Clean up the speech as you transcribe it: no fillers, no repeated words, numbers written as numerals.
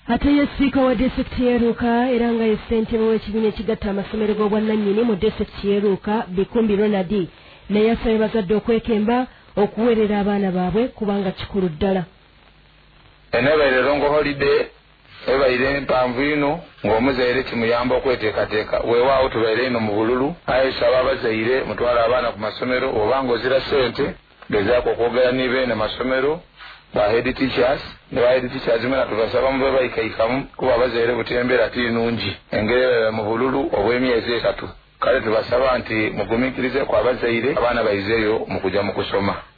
ate ye siika wa disitulikiti y'eruuka era nga ye ssentebe w'ekibiina ekigatta amasomero g'obwannannyini mu disitulikiti y'eruuka Bikumbi Ronald naye asabye bazadde okwekemba okuweerera abaana baabwe kubanga kikulu ddala. Enebaire longo holiday ebaire mpanvu ino ng'omuzaire kimuyamba okweteekateeka weewaawo tubaire ino mu bululu ayesaba abazaire mutwala abaana ku masomero oba ng'ozira ssente gezaako okwogera nibeene masomero ba head teachers ne ba head teachers mwena tubasaba mube bayikaikamu kuba abazaire butembera tinungi engeri mu bululu obw'emyezi 3 kale tubasaba nti mugumikirize ku abazaire abaana bayizeeyo mu kujja mu kusoma.